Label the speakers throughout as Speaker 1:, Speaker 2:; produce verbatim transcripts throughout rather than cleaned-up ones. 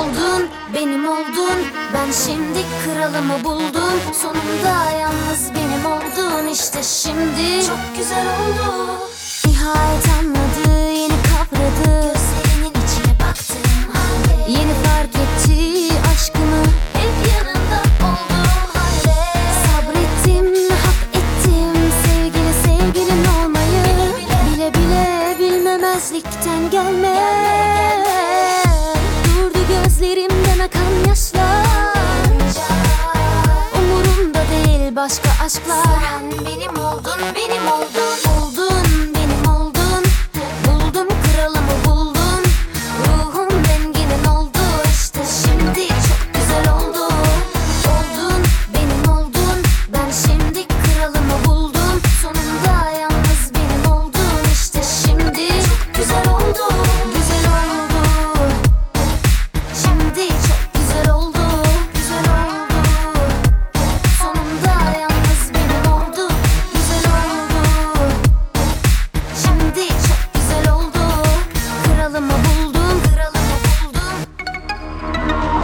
Speaker 1: oldun, benim oldun. Ben şimdi kralımı buldum. Sonunda yalnız benim oldun. İşte şimdi çok güzel oldu. Nihayet anladı, yeni kavradı. Gözlerinin içine baktım halde. Yeni fark etti aşkımı, hep yanında olduğum halde. Sabrettim, hak ettim sevgili sevgilin olmayı. Bile bile, bile bilmemezlikten gelme. Durdu gözlerimden akan yaşlar. Umurumda değil başka aşklar. Sen benim oldun, benim oldun. Oldun, benim oldun. Buldum kralımı buldum. Ruhum renginin oldu. İşte şimdi çok güzel oldu. Oldun, benim oldun. Ben şimdi kralımı buldum. Sonunda yalnız benim oldun. İşte şimdi çok güzel oldu. Güzel oldu. Şimdi çok güzel oldu. Güzel oldu. Sonunda yalnız benim oldu. Güzel oldu. Şimdi çok güzel oldu. Kralımı buldum. Kralımı buldum.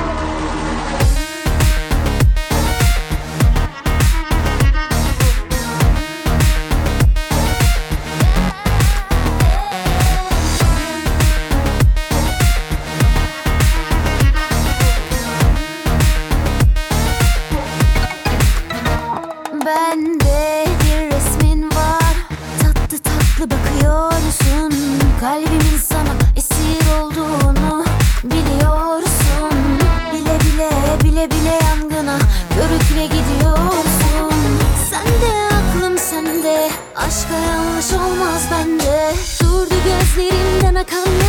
Speaker 1: Bende bir resmin var. Tatlı tatlı bakıyorsun. Kalbimin sana esir olduğunu biliyorsun. Bile bile bile bile yangına körükle gidiyorsun. Sende aklım sende. Aşka yanlış olmaz bende. Durdu gözlerimden akan